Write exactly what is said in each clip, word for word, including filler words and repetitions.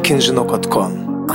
ikinci nokta com.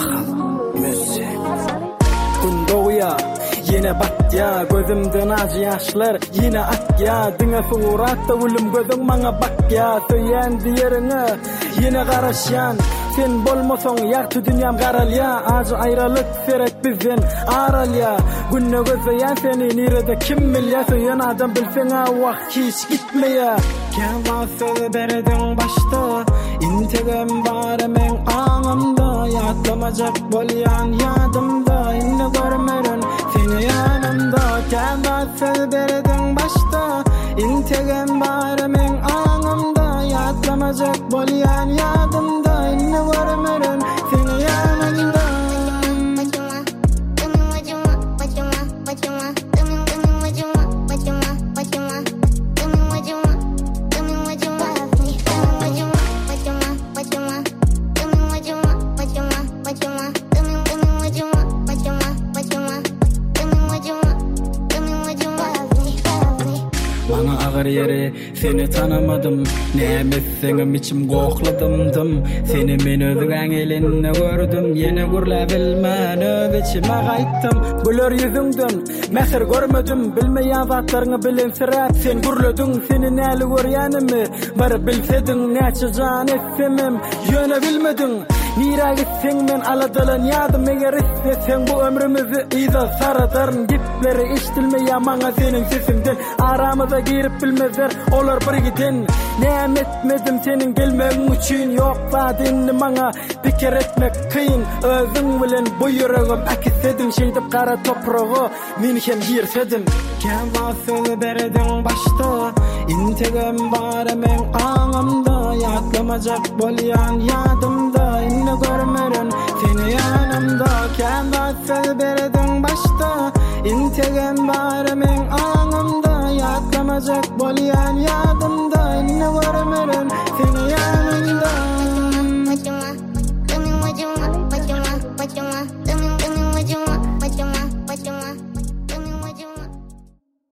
Gün doğuya yine bat ya, gözümden acı yaşlar yine at ya, dine surat da ulum gözüm bana bak ya, söyleyen diğerine yine karışan. Sen bolmasan yaktı dünyam karal ya, acı ayrılık serek bizden aral ya. Günne gözleyen seni nerede kim bilya, söyleyen adam bilsen ha vak hiç gitme ya. Kema söz beredin başta, integem bari men anımda, yatlamacak bolyan yadımda, inne görmerin seni yanımda. Kema söz beredin başta, integem bari men anımda, yatlamacak bolyan yadımda, inne görmerin seni yanımda. Bana ağır yeri seni tanımadım, ne emessenim içim qokladım. Seni men özüň elinne gördüm, yine gurla bilmän öz içime qaytdım. Güler yüzüňden mähir görmedim, bilmeýän zatlaryňy bilensirä sen gurladың. Seni näli görýänimi bir bilsediň, näçe jan etsemem ýöne bilmediň. Nira gitsen men aladalan yadım, eger istesen bu ömrümüzü iza saradarın. Gipleri iştilmeýär maňa senin sesimden, aramyza girip bilmezler olar bir giden. Näme etmedim senin gelmegiň üçin, ýok badinni maňa pikir etmek kıyın. Özüň bilen bu ýüregim akisedim, şeýdip kara topragy men hem ýersedim. Kema söz beredin başta, integem bari men aňymda, ýatlamajak bolýan ýadymda, inne görmerin seni yanımda. Kema söz beredin başta, integem bari men